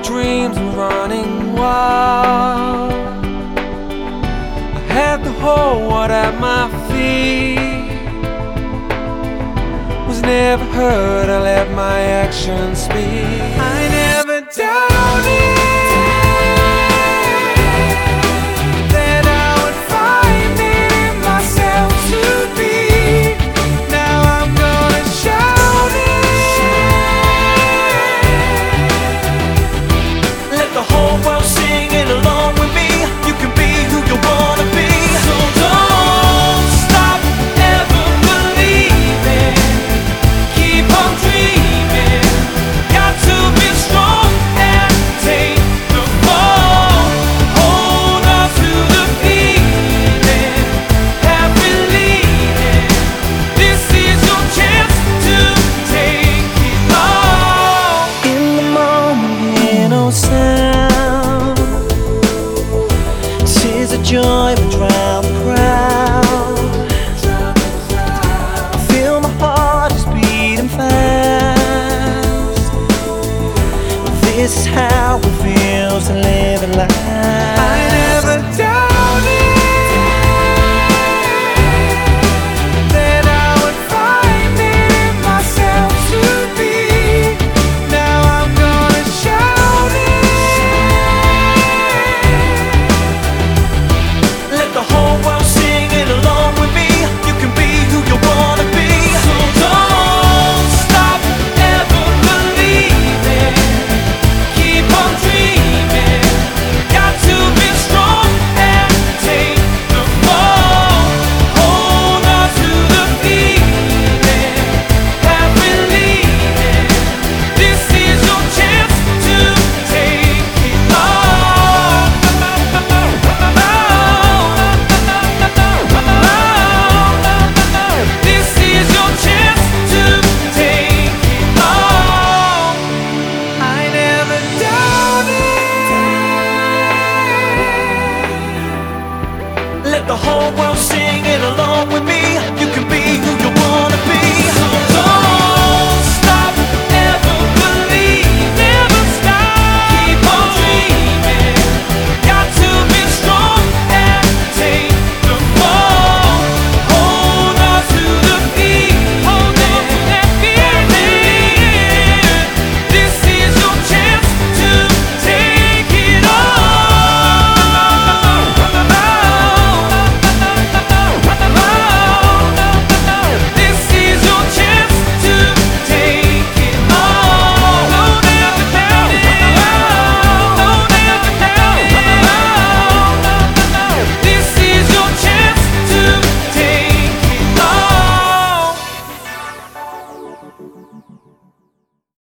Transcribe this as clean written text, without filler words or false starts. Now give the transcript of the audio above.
dreams were running wild. I had the whole world at my feet. Was never hurt, I let my actions speak. I never doubted that I would find it in myself to be. Now I'm gonna shout it. Let the whole world sing it along with me. You can be who you wanna be. So don't stop ever believing. Keep on dreaming. Got to be strong and take the fall. Hold on to the feeling. Have believing. This is your chance to take it all. In the moment, hear no sound. Tears of joy will drown the crowd. Feel my heart is beating fast. This is how we feel.